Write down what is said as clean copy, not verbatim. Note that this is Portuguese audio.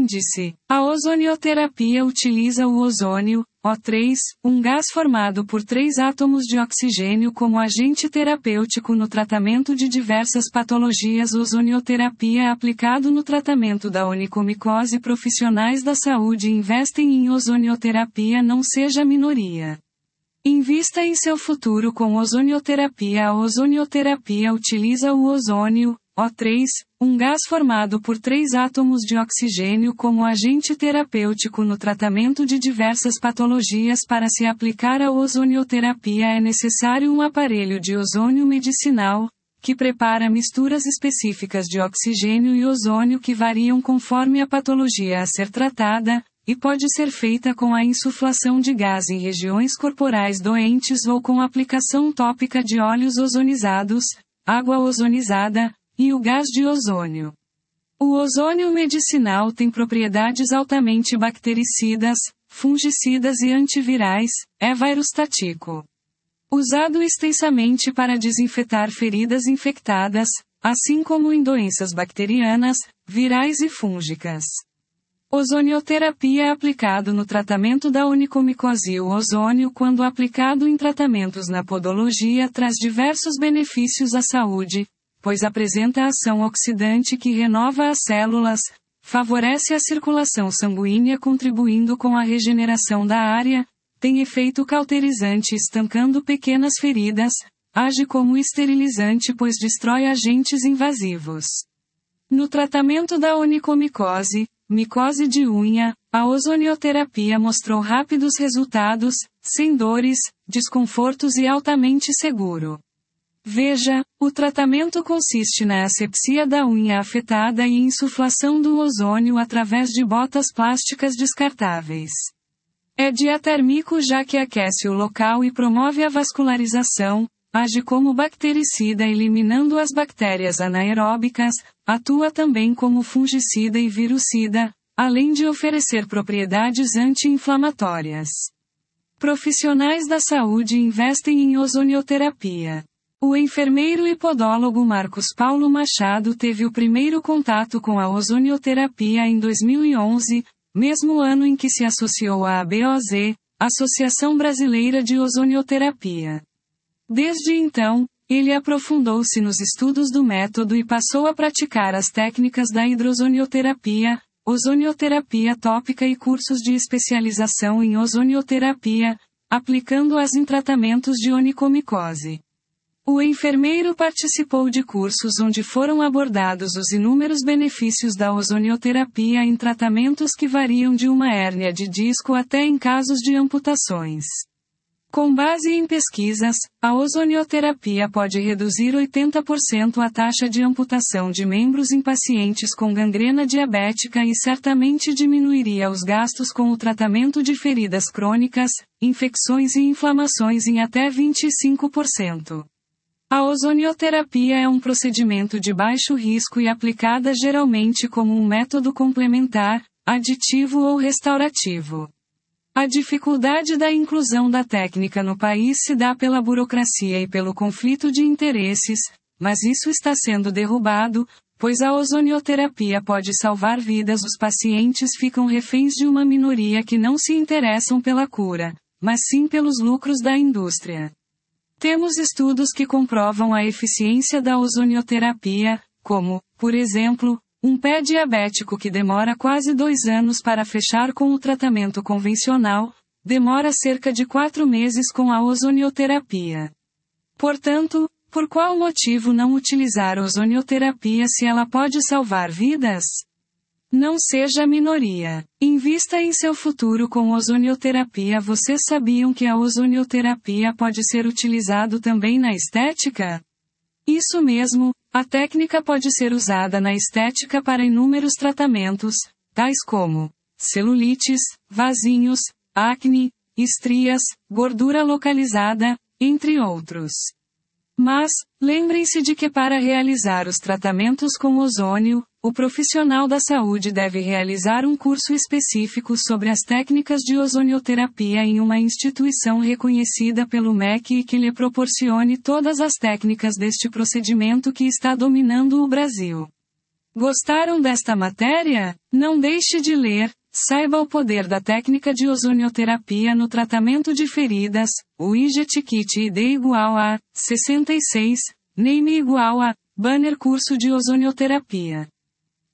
Índice. A ozonioterapia utiliza o ozônio, O3, um gás formado por 3 átomos de oxigênio como agente terapêutico no tratamento de diversas patologias. Ozonioterapia é aplicado no tratamento da onicomicose. Profissionais da saúde investem em ozonioterapia. Não seja minoria. Invista em seu futuro com ozonioterapia. A ozonioterapia utiliza o ozônio, O3, um gás formado por 3 átomos de oxigênio como agente terapêutico no tratamento de diversas patologias. Para se aplicar a ozonioterapia é necessário um aparelho de ozônio medicinal, que prepara misturas específicas de oxigênio e ozônio que variam conforme a patologia a ser tratada, e pode ser feita com a insuflação de gás em regiões corporais doentes ou com aplicação tópica de óleos ozonizados, água ozonizada, e o gás de ozônio. O ozônio medicinal tem propriedades altamente bactericidas, fungicidas e antivirais, é vairostático. Usado extensamente para desinfetar feridas infectadas, assim como em doenças bacterianas, virais e fúngicas. Ozonioterapia é aplicado no tratamento da onicomicose. O ozônio, quando aplicado em tratamentos na podologia, traz diversos benefícios à saúde, pois apresenta ação oxidante que renova as células, favorece a circulação sanguínea contribuindo com a regeneração da área, tem efeito cauterizante estancando pequenas feridas, age como esterilizante pois destrói agentes invasivos. No tratamento da onicomicose, micose de unha, a ozonioterapia mostrou rápidos resultados, sem dores, desconfortos e altamente seguro. Veja, o tratamento consiste na asepsia da unha afetada e insuflação do ozônio através de botas plásticas descartáveis. É diatérmico já que aquece o local e promove a vascularização, age como bactericida eliminando as bactérias anaeróbicas, atua também como fungicida e virucida, além de oferecer propriedades anti-inflamatórias. Profissionais da saúde investem em ozonioterapia. O enfermeiro e podólogo Marcos Paulo Machado teve o primeiro contato com a ozonioterapia em 2011, mesmo ano em que se associou à ABOZ, Associação Brasileira de Ozonioterapia. Desde então, ele aprofundou-se nos estudos do método e passou a praticar as técnicas da hidrozonioterapia, ozonioterapia tópica e cursos de especialização em ozonioterapia, aplicando-as em tratamentos de onicomicose. O enfermeiro participou de cursos onde foram abordados os inúmeros benefícios da ozonioterapia em tratamentos que variam de uma hérnia de disco até em casos de amputações. Com base em pesquisas, a ozonioterapia pode reduzir 80% a taxa de amputação de membros em pacientes com gangrena diabética e certamente diminuiria os gastos com o tratamento de feridas crônicas, infecções e inflamações em até 25%. A ozonioterapia é um procedimento de baixo risco e aplicada geralmente como um método complementar, aditivo ou restaurativo. A dificuldade da inclusão da técnica no país se dá pela burocracia e pelo conflito de interesses, mas isso está sendo derrubado, pois a ozonioterapia pode salvar vidas. Os pacientes ficam reféns de uma minoria que não se interessam pela cura, mas sim pelos lucros da indústria. Temos estudos que comprovam a eficiência da ozonioterapia, como, por exemplo, um pé diabético que demora quase 2 anos para fechar com o tratamento convencional, demora cerca de 4 meses com a ozonioterapia. Portanto, por qual motivo não utilizar a ozonioterapia se ela pode salvar vidas? Não seja minoria. Invista em seu futuro com ozonioterapia. Vocês sabiam que a ozonioterapia pode ser utilizado também na estética? Isso mesmo, a técnica pode ser usada na estética para inúmeros tratamentos, tais como celulites, vasinhos, acne, estrias, gordura localizada, entre outros. Mas, lembrem-se de que para realizar os tratamentos com ozônio, o profissional da saúde deve realizar um curso específico sobre as técnicas de ozonioterapia em uma instituição reconhecida pelo MEC e que lhe proporcione todas as técnicas deste procedimento que está dominando o Brasil. Gostaram desta matéria? Não deixe de ler. Saiba o poder da técnica de ozonioterapia no tratamento de feridas. O Widget Kit ID igual a 66, Name igual a Banner curso de ozonioterapia.